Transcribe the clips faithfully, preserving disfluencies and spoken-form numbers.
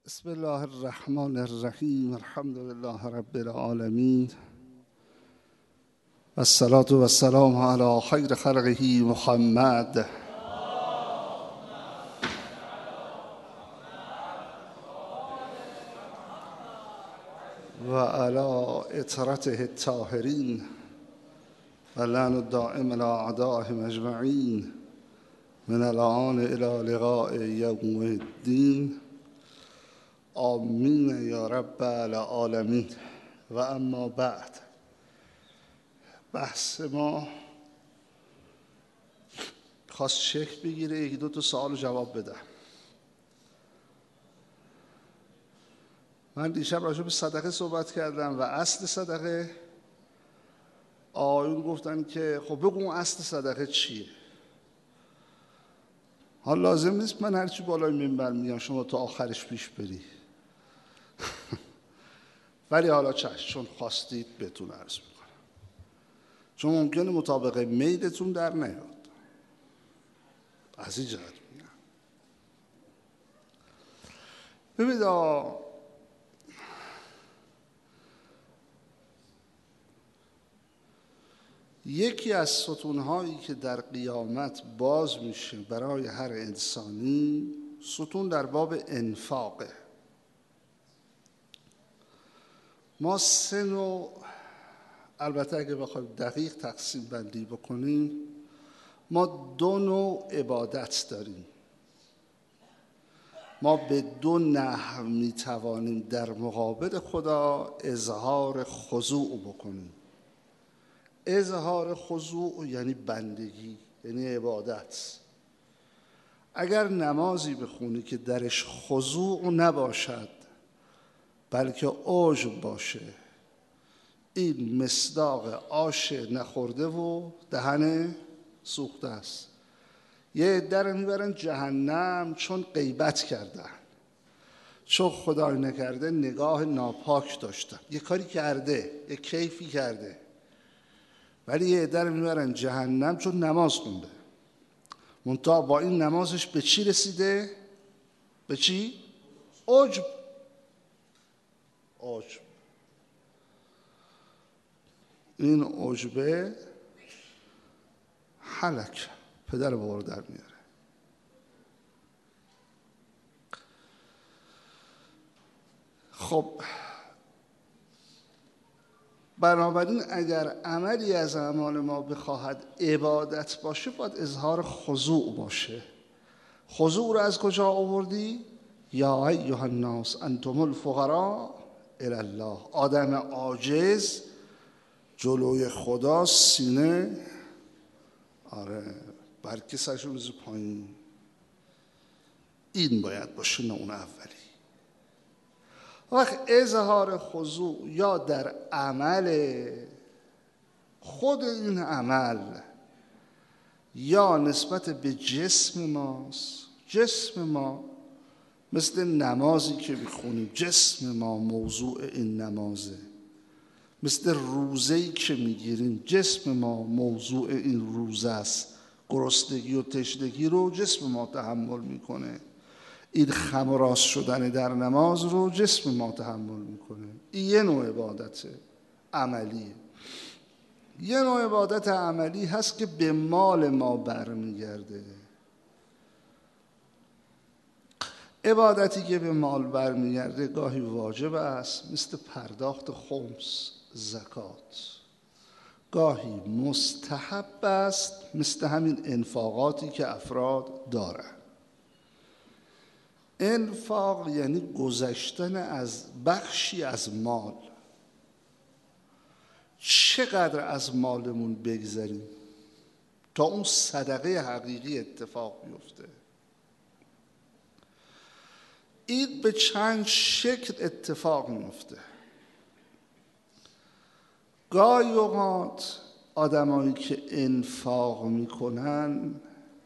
بسم الله الرحمن الرحیم. الحمد لله رب العالمین و الصلاة و السلام علی خیر خلقه محمد و علی اطرته الطاهرین و لعن الدائم علی اعدائهم اجمعین من الآن الی لقاء یوم الدین. آمین یا رب العالمین. و اما بعد، بحث ما خواست شکل بگیره، یکی دو تا سوال جواب بده. من دیشب راجع به صدقه صحبت کردم و اصل صدقه آیون گفتن که خب بگو اصل صدقه چیه. حالا لازم نیست من هرچی بالای منبر میگم شما تا آخرش پیش بری ولی حالا چشم، چون خواستید بهتون عرض میکنم، چون ممکنه مطابق میلتون در نیاد. از این جهت میگم. ببینید، یکی از ستونهایی که در قیامت باز میشه برای هر انسانی، ستون در باب انفاقه. ما سه نوع، البته اگه بخوایم دقیق تقسیم بندی بکنیم، ما دو نوع عبادت داریم. ما به دو نحو میتوانیم در مقابل خدا اظهار خضوع بکنیم. اظهار خضوع یعنی بندگی، یعنی عبادت. اگر نمازی بخونی که درش خضوع نباشد بلکه عجب باشه، این مصداق آش نخورده و دهن سوخته است. یه عده رو میبرن جهنم چون غیبت کردن، چون خدای نکرده نگاه ناپاک داشتن، یه کاری کرده، یه کیفی کرده، ولی یه عده رو میبرن جهنم چون نماز خونده. منتها با این نمازش به چی رسیده؟ به چی؟ عجب. عجب. این عجبه هلک پدر بابا رو در میاره. خب بنابراین اگر عملی از اعمال ما بخواهد عبادت باشه، باید اظهار خضوع باشه. خضوع رو از کجا آوردی؟ یا ایها الناس انتم الفقراء الی الله. آدم عاجز جلوی خدا سینه آره برکه سرش رو بزن پایین. این باید باشه، نه اون اولی. وقت اظهار خضوع یا در عمل خود این عمل یا نسبت به جسم ماست. جسم ما مثل نمازی که میخونیم، جسم ما موضوع این نمازه. مثل روزه‌ای که میگیریم، جسم ما موضوع این روزه است. گرسنگی و تشنگی رو جسم ما تحمل میکنه. این خم و راست شدن در نماز رو جسم ما تحمل میکنه. این یه نوع عبادت عملیه. یه نوع عبادت عملی هست که به مال ما برمیگرده. عبادتی که به مال برمیگرده گاهی واجب است، مثل پرداخت خمس، زکات. گاهی مستحب است، مثل همین انفاقاتی که افراد دارن. انفاق یعنی گذشتن از بخشی از مال. چقدر از مالمون بگذاریم تا اون صدقه حقیقی اتفاق بیفته. این به چند شکل اتفاق میفته. گاهی اوقات آدمایی که انفاق میکنن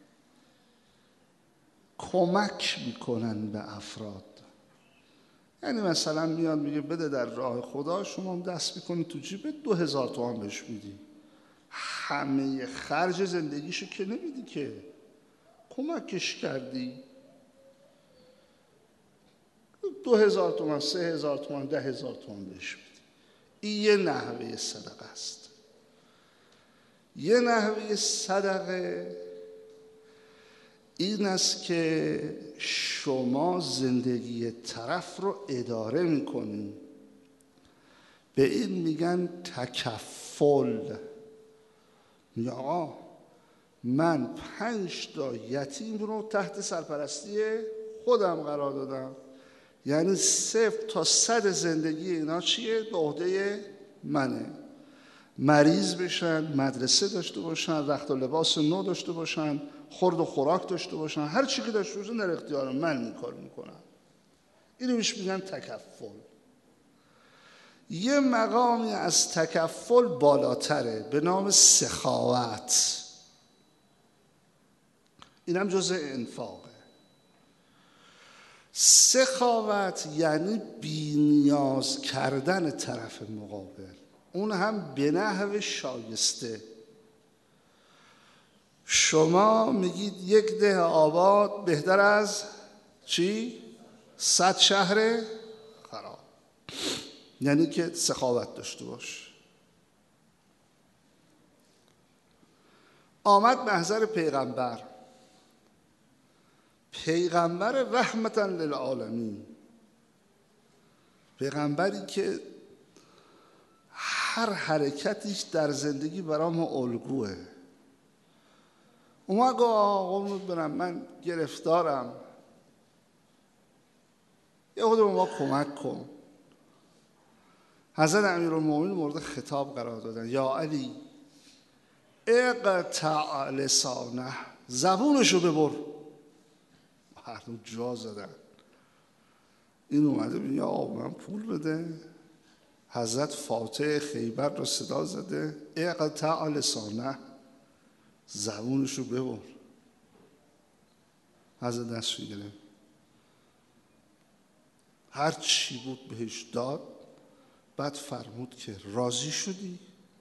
کمک میکنن به افراد. یعنی مثلا میاد میگه بده در راه خدا، شما هم دست میکنی تو جیبت دو هزار تومان بهش میدی. همه خرج زندگیشو که نمیدی، که کمکش کردی. دو هزار تومن، سه هزار تومن، ده هزار تومن بهش بدی. این یه نحوه صدقه است. یه نحوه صدقه این است که شما زندگی طرف رو اداره میکنید. به این میگن تکفل. میگه آقا من پنج تا یتیم رو تحت سرپرستی خودم قرار دادم، یعنی صفر تا صد زندگی اینا چیه؟ به عهده منه. مریض بشن، مدرسه داشته باشن، رخت و لباس نو داشته باشن، خورد و خوراک داشته باشن، هر چی که داشته باشن در اختیار من این کار میکنم. اینو میش میگن تکفل. یه مقامی از تکفل بالاتره به نام سخاوت. اینم جزء انفاقه. سخاوت یعنی بی‌نیاز کردن طرف مقابل، اون هم به نحو شایسته. شما میگید یک ده آباد بهتر از چی؟ صد شهر خراب. یعنی که سخاوت داشته باش. آمد محضر پیغمبر، پیغمبر رحمتا للعالمین، پیغمبری که هر حرکتیش در زندگی برای ما الگوه. اومد گفت آقا برم من گرفتارم، یه خود به ما کمک کن. حضرت امیرالمومنین مورد خطاب قرار دادن. یا علی اقطع لسانه، زبونشو ببر. هر دو جا زدن. این اومده میگه آقا من پول بده. حضرت فاتح خیبر رو صدا زده، اقطع لسانه، زبونشو ببر. حضرت دستشو گرفت، هر چی بود بهش داد. بعد فرمود که راضی شدی؟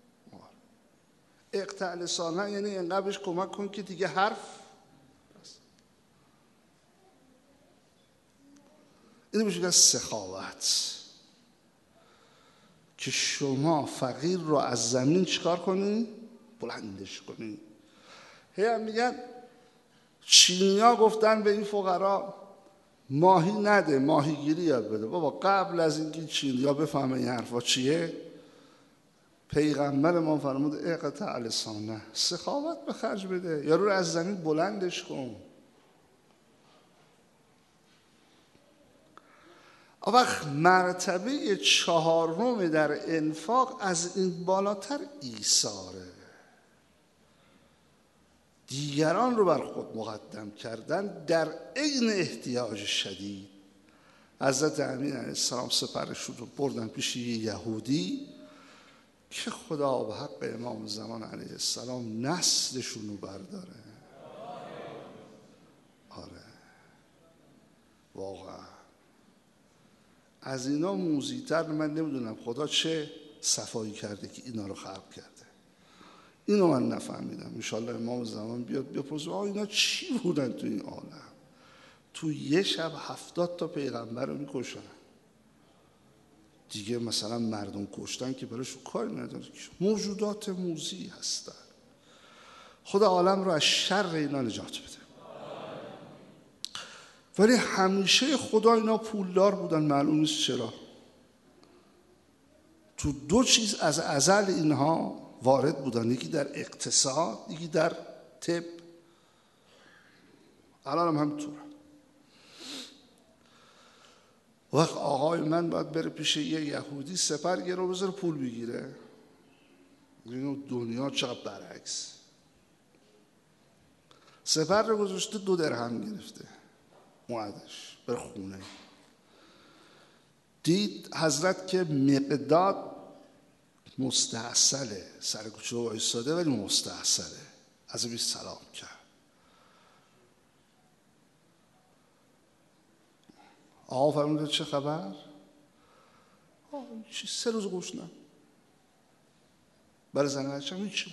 اقطع لسانه یعنی انقدر بهش کمک کن که دیگه حرف بس. اینو میشه که سخاوت، که شما فقیر رو از زمین چیکار کنی؟ بلندش کنی. هی هم میگن چینی‌ها گفتن به این فقرا ماهی نده، ماهیگیری یاد بده. بابا قبل از اینکه چینی‌ها بفهمه این حرفا چیه، پیغمبر ما فرمود اقطع لسانه، سخاوت به خرج بده، یارو رو از زمین بلندش کن. وقت مرتبه چهارم در انفاق از این بالاتر ایثاره. دیگران رو بر خود مقدم کردن در عین احتیاج شدید. حضرت امین علیه السلام سپرشون رو بردن پیش یه یهودی که خدا به حق امام زمان علیه السلام نسلشون رو برداره. آره واقعا از اینا موزیتر من نمیدونم خدا چه صفایی کرده که اینا رو خلق کرده. اینو من نفهمیدم. انشالله امام زمان بیاد بپرسه آه اینا چی بودن تو این عالم؟ تو یه شب هفتاد تا پیغمبر رو میکشن. دیگه مثلا مردم کشتن که براشون کاری نداره، موجودات موذی هستن. خدا عالم رو از شر اینا نجات بده. ولی همیشه خدا اینا پولدار بودن، معلوم نیست چرا. تو دو چیز از ازل اینها وارد بودن، یکی در اقتصاد، یکی در طب. الان هم همینطوره. وقت آقای من باید بره پیش یه یهودی سپر گره و بذاره پول بگیره. اینو دنیا چقدر برعکس. سپر رو گذاشته دو درهم گرفته، موعدش بر خونه. دید حضرت که مقداد مستحصله، سر کوچه وایساده ولی مستحصله، از بی سلام کرد. آقا فرمود چه خبر؟ چی سه روز گوشنم برای زن بچه‌م هیچ.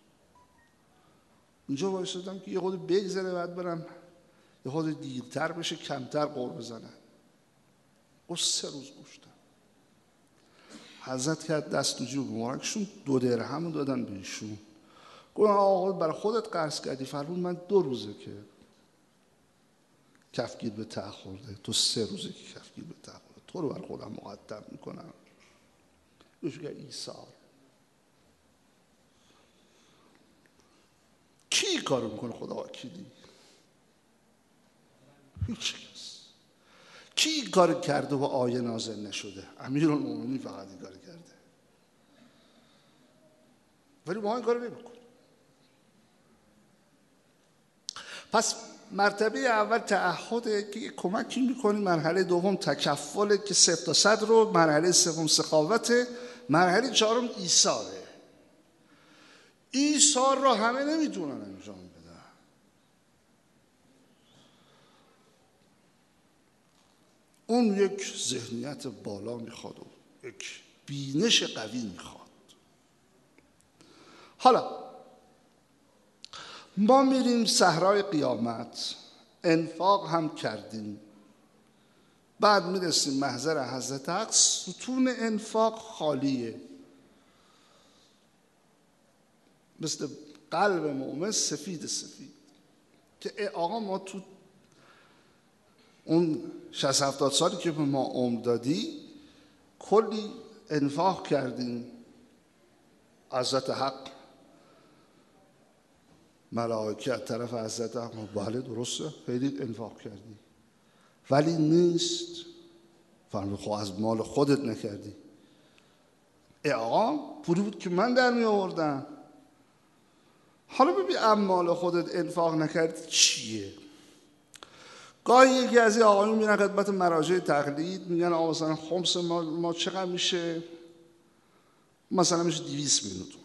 اینجا وایسادم که یه خود بگذره بعد برم یه خود دیرتر بشه کمتر قور بزنن. گفت سه روز گشتم. حضرت کرد دست تو جیب مبارکشون، دو درهم رو دادن بهشون. گفت آقا برای خودت قرض کردی؟ فرمود من دو روزه که کفگیر به ته خورده، تو سه روزه که کفگیر به ته خورده، تو رو برای خودم مقدم میکنم. گوش کرد ایثار. کی کارو میکنه خدا وکیلی؟ هیچ کس. کی کار کرده و آیه نازل نشده؟ امیرالمومنین فقط این کار کرده، ولی ما این کارو نمیکنیم. پس مرتبه اول تعهده که کمکی میکنی، مرحله دوم تکفله که صفر تا صد رو، مرحله سوم سخاوته، مرحله چهارم ایثاره. ایثار رو همه نمیتونن انجام بدن. اون یک ذهنیت بالا میخواد و یک بینش قوی میخواد. حالا ما میریم صحرای قیامت، انفاق هم کردیم، بعد میرسیم محضر حضرت حق، ستون انفاق خالیه، مثل قلب مؤمن سفید سفید که آقا ما تو اون شصت هفتاد سالی که به ما عمر دادی کلی انفاق کردیم. حضرت حق ملائکه از طرف حضرت حق بله درسته خیلی انفاق کردی، ولی نیست. فرمود خب از مال خودت نکردی. ای آقا پولی بود که من در می آوردم. حالا ببین مال خودت انفاق نکردی چیه؟ گاهی یکی از این آقایون میرن خدمت مراجع تقلید، میگن آقا مثلا خمس ما, ما چقدر میشه؟ مثلا میشه دویست میلیون تومن.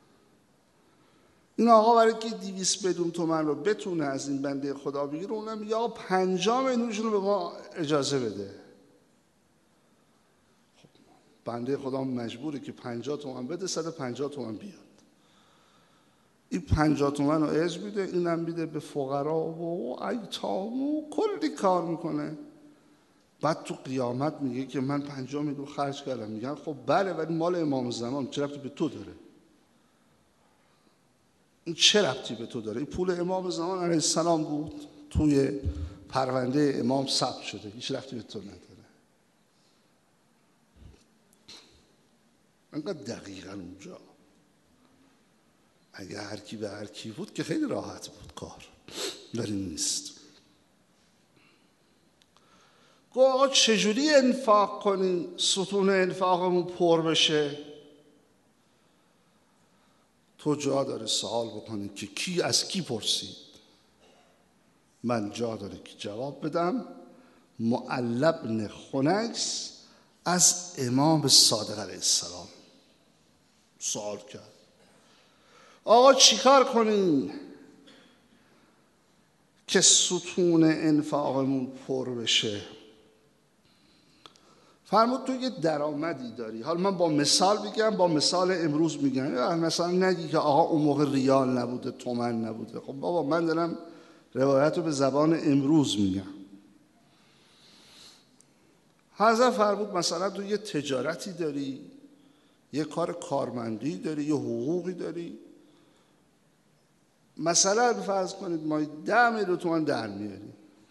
این آقا برای که دویست میلیون تومن رو بتونه از این بنده خدا بگیره، اونم میگه آقا پنجاه میلیونشون رو به ما اجازه بده. خب بنده خدا مجبوره که پنجاه تومن بده، صد و پنجاه تومن بیاد. این پنجاه تومن رو عرض میده، اینم میده به فقرا و ایتام و کلی کار میکنه. بعد تو قیامت میگه که من پنجاه میلیون خرج کردم. میگن خب بله ولی مال امام زمان، چه ربطی به تو داره؟ این چه ربطی به تو داره؟ این پول امام زمان علیه السلام بود، توی پرونده امام ثبت شده، هیچ ربطی به تو نداره. انقدر دقیقاً اونجا اگه هر کی به هر کی بود که خیلی راحت بود کار، ولی نیست. گو آقا چجوری انفاق کنیم ستون انفاقمون پر بشه؟ تو جا داره سوال بکنی که کی از کی پرسید؟ من جا داره که جواب بدم. معلی بن خنیس از امام صادق علیه السلام سوال کرد آقا چیکار کنیم که ستون انفاقمون پر بشه؟ فرمود تو یه درآمدی داری. حالا من با مثال بگم، با مثال امروز میگم. مثلا نگی که آقا اون موقع ریال نبوده، تومن نبوده. خب بابا من دارم روایت رو به زبان امروز میگم. حضرت فرمود مثلا تو یه تجارتی داری، یه کار کارمندی داری، یه حقوقی داری. مثلا فرض کنید ما ده میلیون تومان در میاریم،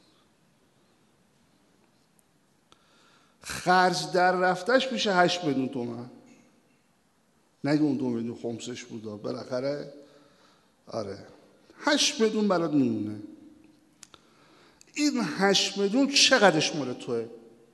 خرج در رفتش میشه هشت میلیون تومان. نگه اون دو میلیون خمسش بوده بالاخره. آره هشت میلیون برات میمونه. این هشت میلیون چقدرش مال توه؟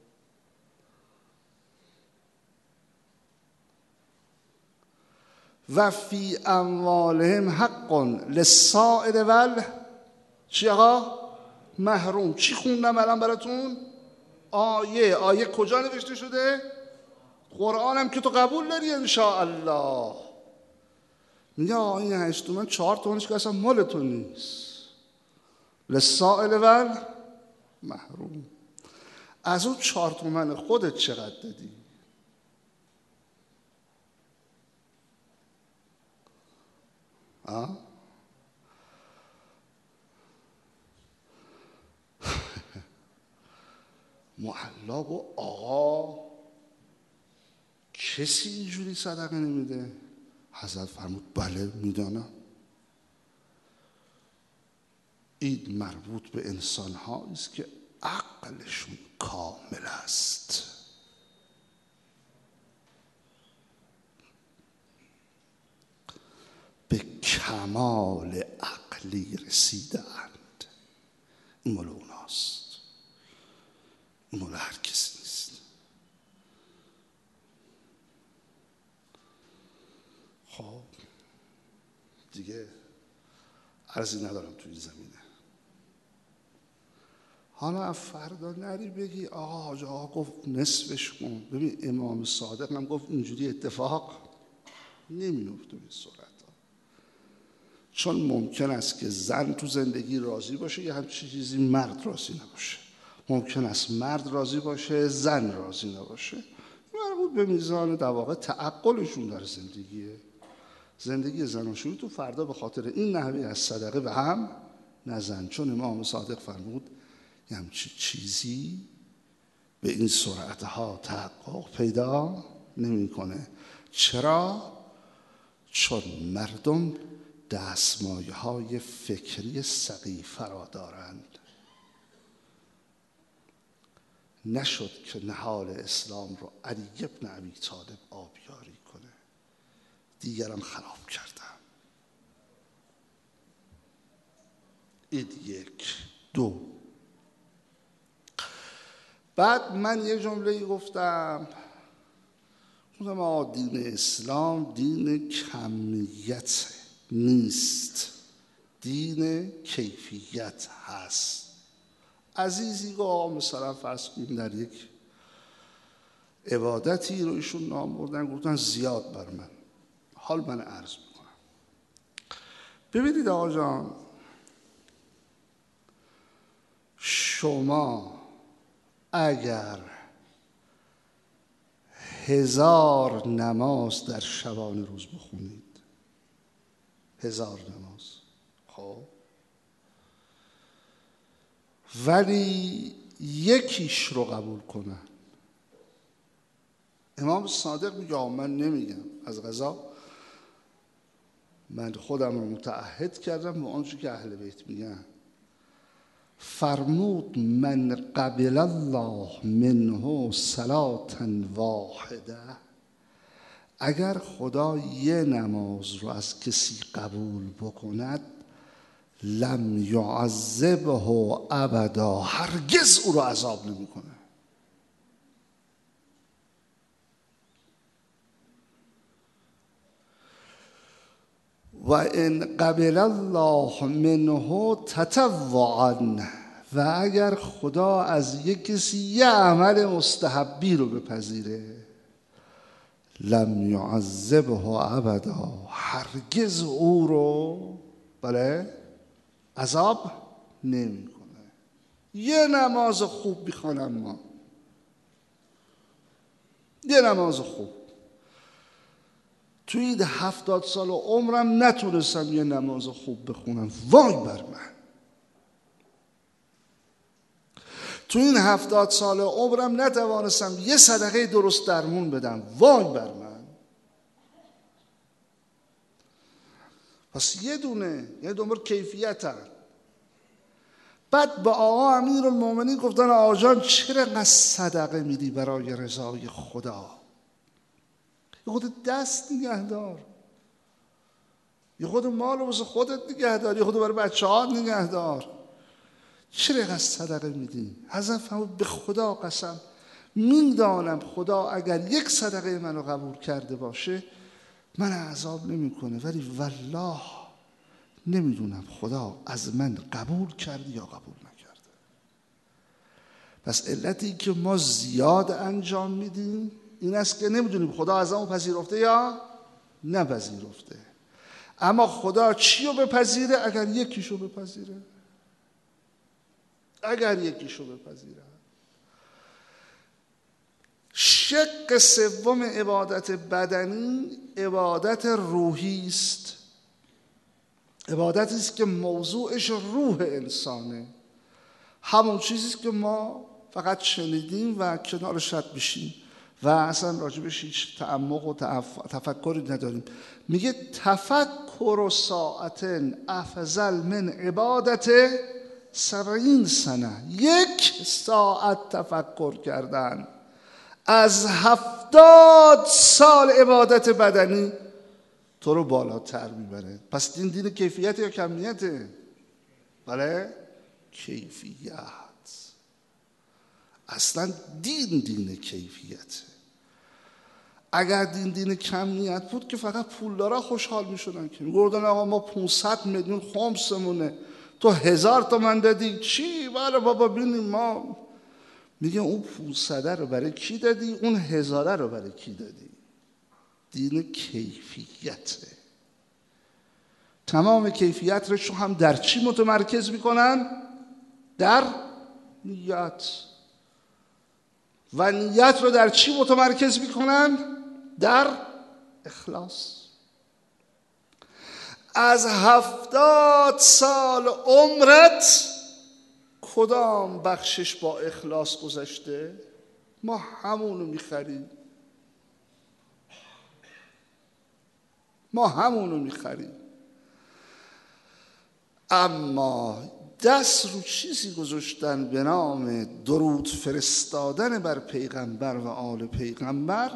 و فی اموالهم حق للسائل ول چی آقا؟ محروم. چی خوندم الان براتون؟ آیه. آیه کجا نوشته شده؟ قرآنم که تو قبول داری انشاءالله. میگه آقا این هشت تومن چهار تومنش که اصلا مال تو نیست. للسائل ول محروم. از اون چهار تومن خودت چقدر دادی؟ آه؟ معلا گفت آقا کسی اینجوری صدقه نمیده؟ حضرت فرمود بله میدانم. این مربوط به انسان هایی است که عقلشون کامل است. به کمال عقلی رسیدند. این مال اوناست، این مال هر کسی نیست. خب دیگه عرضی ندارم تو این زمینه. حالا فردا نری بگی آقا حاج آقا گفت نصفش کن. ببین امام صادق هم گفت اینجوری اتفاق نمیفته به صورت ها. چون ممکن است که زن تو زندگی راضی باشه یه همچین چیزی مرد راضی نباشه. ممکن است مرد راضی باشه زن راضی نباشه. مربوط به میزان در واقع تعقلشون در زندگیه. زندگی زناشویی تو فردا به خاطر این نحوه از صدقه به هم نزن. چون امام صادق فرمود یه همچین چیزی به این سرعتها تحقق پیدا نمیکنه. چرا؟ چون مردم دستمایه های فکری سقیفه را دارند. نشد که نهال اسلام رو علی بن ابی طالب آبیاری کنه، دیگران خراب کردن. این یک. دو، بعد من یه جمله گفتم گفتم آقا دین اسلام دین کمیت نیست، دین کیفیت هست. عزیزی گفت آقا مثلا فرض کنیم در یک عبادتی رو ایشون نام بردن گفتن زیاد بر من. حال من عرض میکنم ببینید آقا جان، شما اگر هزار نماز در شبانه روز بخونید، هزار نماز، خب ولی یکیش رو قبول کنن، امام صادق میگه من نمیگم، از قضا من خودم رو متعهد کردم به آنچه که اهل بیت میگن. فرمود من قبل الله منه صلاة واحده، اگر خدا یه نماز رو از کسی قبول بکند لم یعذبه ابدا، هرگز او رو عذاب نمیکنه. و ان قبل الله منه تطوعا، و اگر خدا از یک کسی یه عمل مستحبی رو بپذیره لم یعذبه ابدا، هرگز او رو بله عذاب نمیکنه. یه نماز خوب میخوانم ما، یه نماز خوب، توی این هفتاد سال عمرم نتونستم یه نماز خوب بخونم، وای بر من. توی این هفتاد سال عمرم نتوانستم یه صدقه درست درمون بدم، وای بر من. پس یه دونه یه دنبال کیفیت هم. بعد با آقا امیرالمومنین گفتن آقا جان چرا انقدر صدقه میدی برای رضای خدا؟ یه خود دست نگه دار، یه خود مال واسه خودت نگه دار، یه خود برای بچه ها نگه دار. چرا اینقدر صدقه میدی؟ حضرت فرمود به خدا قسم میدانم خدا اگر یک صدقه منو قبول کرده باشه من عذاب نمیکنه، ولی والله نمیدونم خدا از من قبول کرده یا قبول نکرده. پس علتی که ما زیاد انجام میدیم این است که نمیدونیم خدا از همون پذیرفته یا نپذیرفته. اما خدا چی رو بپذیره؟ اگر یکیشو بپذیره، اگر یکیشو بپذیره. شق سوم عبادت بدنی عبادت روحی است. عبادتی است که موضوعش روح انسانه، همون چیزی است که ما فقط شنیدیم و کنارش رد بشیم و اصلا راجبش هیچ تعمق و تفکری نداریم. میگه تفکر ساعتن افضل من عبادت سبعین سنه. یک ساعت تفکر کردن از هفتاد سال عبادت بدنی تو رو بالاتر میبره. پس دین دین کیفیت یا کمیته؟ بله کیفیت. اصلا دین دین کیفیته. اگر دین دین کمیت بود که فقط پولدارا خوشحال میشدن که میگردن آقا ما پانصد میلیون خمسمونه تو هزار تومن دادی چی؟ بله بابا ببینیم ما. میگه اون پانصد رو برای کی دادی؟ اون هزاره رو برای کی دادی؟ دین کیفیته. تمام کیفیت رو هم در چی متمرکز میکنن؟ در نیت. و نیت رو در چی متمرکز میکنن؟ در اخلاص. از هفتاد سال عمرت کدام بخشش با اخلاص گذشته؟ ما همونو میخریم. ما همونو میخریم. اما دست رو چیزی گذاشتن به نام درود فرستادن بر پیغمبر و آل پیغمبر.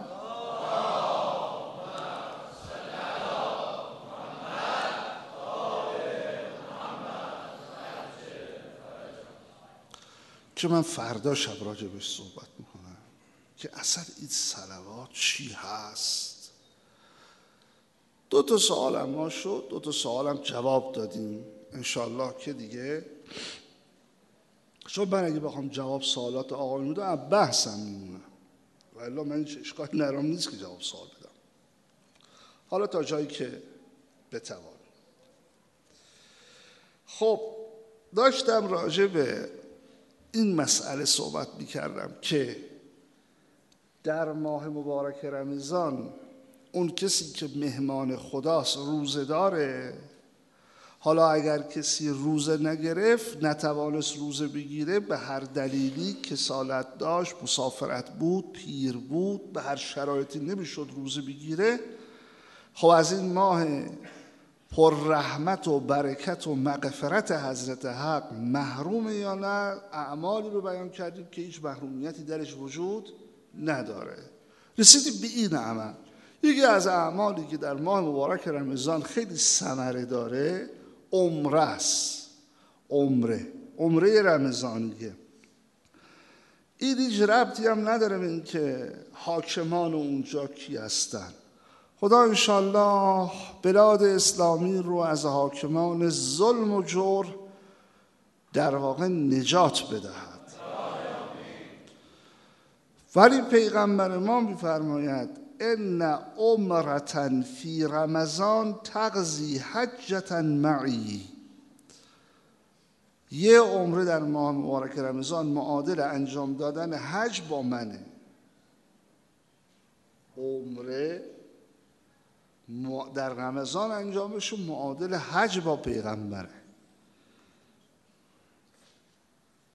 که من فردا شب راجبش صحبت میکنم که اصلا این صلوات چی هست. دو تا سوالم ما شد، دو تا سوالم جواب دادیم انشالله که دیگه چون من اگه بخوام جواب سوالات آقایون میدم بحثم میمونه و الا من هیچ اشکال نرام نیست که جواب سوال بدم. حالا تا جایی که بتوانم. خب داشتم راجع به این مسئله صحبت میکردم که در ماه مبارک رمضان اون کسی که مهمان خداست روزه داره. حالا اگر کسی روزه نگرفت، نتوانست روزه بگیره، به هر دلیلی کسالت داشت، مسافرت بود، پیر بود، به هر شرایطی نمیشد روزه بگیره، خب از این ماه پر رحمت و برکت و مغفرت حضرت حق محرومه یا نه؟ اعمالی رو بیان کردیم که هیچ محرومیتی درش وجود نداره. رسیدیم به این عمل. یکی از اعمالی که در ماه مبارک رمضان خیلی ثمره داره عمره است. عمره عمره رمضانیه. این هیچ ربطی هم نداره به این که حاکمان اونجا کی هستن. خدا انشالله بلاد اسلامی رو از حاکمان ظلم و جور در واقع نجات بدهد. ولی پیغمبر ما می‌فرماید ان عمرة فی رمضان تقضی حجة معی. یه عمره در ماه مبارک رمضان معادل انجام دادن حج با منه. عمره در رمضان انجامش معادل حج با پیغمبره.